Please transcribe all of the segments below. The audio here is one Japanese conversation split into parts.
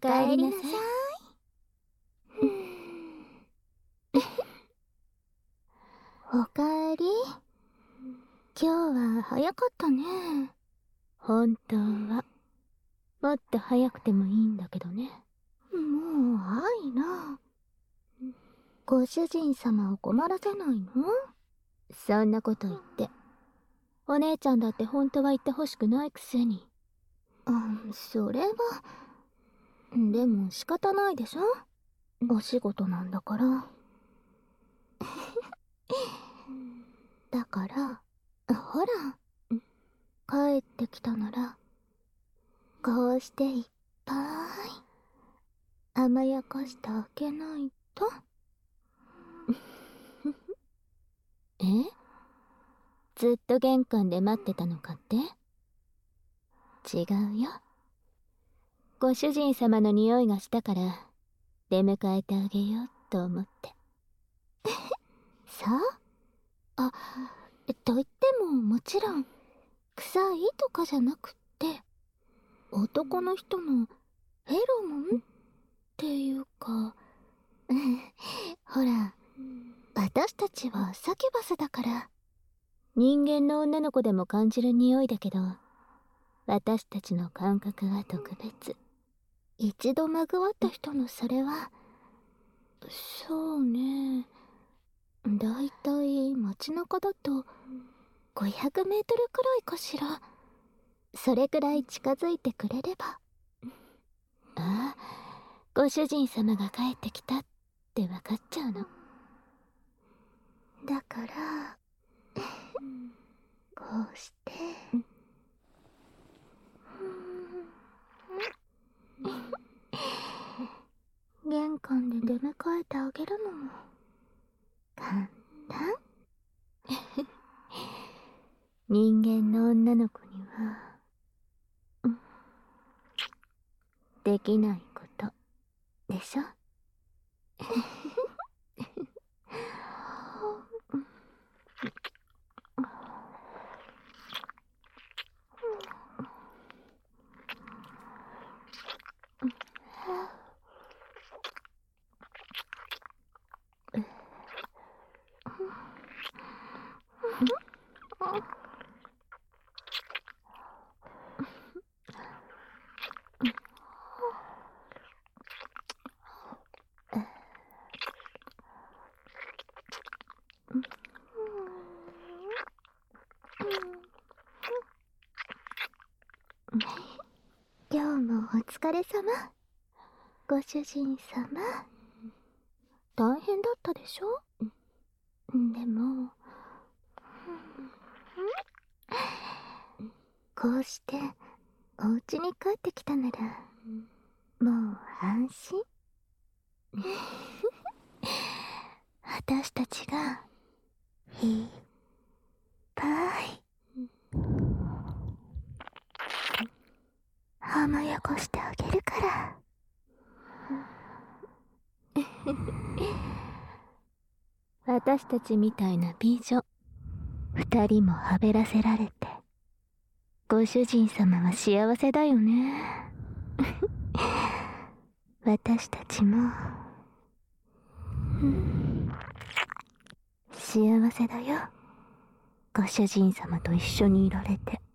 かえりなさい。おかえり。今日は早かったね。本当はもっと早くてもいいんだけどね。もう愛な。ご主人様を困らせないの？そんなこと言ってお姉ちゃんだって本当は言ってほしくないくせに。それはでも仕方ないでしょ、お仕事なんだからだからほら、帰ってきたならこうしていっぱい甘やかしてあげないと。え？ずっと玄関で待ってたのかって？違うよ。ご主人様の匂いがしたから出迎えてあげようと思って。さあ、と言ってももちろん臭いとかじゃなくって男の人のフェロモンっていうかほら、私たちはサキュバスだから人間の女の子でも感じる匂いだけど、私たちの感覚は特別。一度まぐわった人のそれは、そうね、だいたい街中だと500メートルくらいかしら。それくらい近づいてくれれば。ああ、ご主人様が帰ってきたって分かっちゃうの。だからこうして玄関で出迎えてあげるのも簡単。人間の女の子にはできないことでしょ。今日もお疲れ様。ご主人様、大変だったでしょ。でもこうしてお家に帰ってきたならもう安心。私たちがいっぱい甘やかしてあげるから。私たちみたいな美女2人もはべらせられてご主人様は幸せだよね。私たちも幸せだよ、ご主人様と一緒にいられて。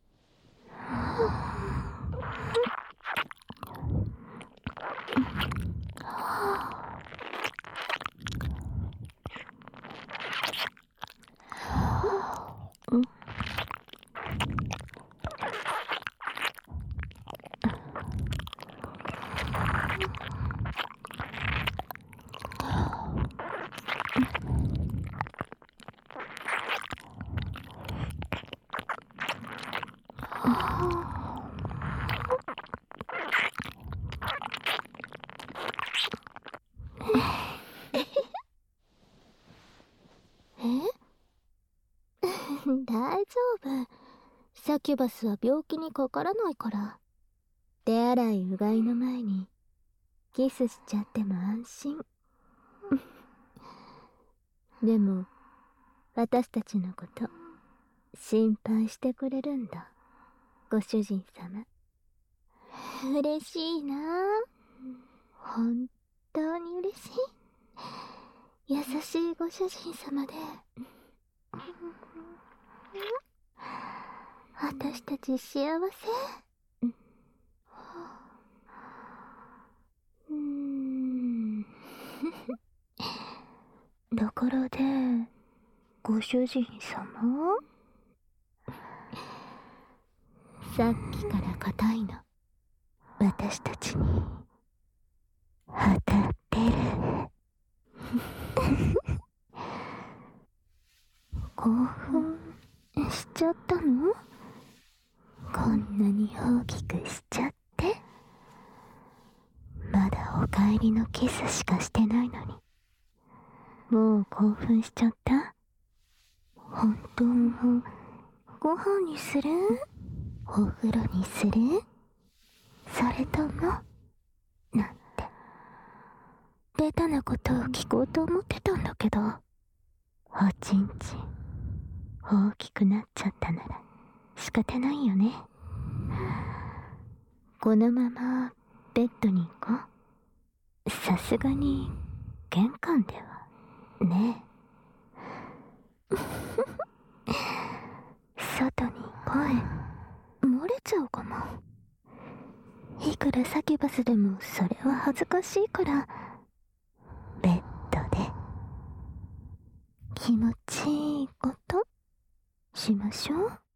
大丈夫。サキュバスは病気にかからないから。手洗いうがいの前にキスしちゃっても安心。でも私たちのこと心配してくれるんだ、ご主人様。嬉しいな。 本当に嬉しい。優しいご主人様で、私たち幸せ。ところで、ご主人様？さっきから硬いの。私たちに当たってる。興奮しちゃったの？こんなに大きくしちゃって。まだお帰りのキスしかしてないのに、もう興奮しちゃった？本当のご飯にする？お風呂にする？それともなんてベタなことを聞こうと思ってたんだけど、おちんちん大きくなっちゃったなら仕方ないよね。このままベッドに行こう。さすがに玄関ではね。外に声漏れちゃうかも。いくらサキュバスでもそれは恥ずかしいから、ベッドで気持ちいいことしましょう。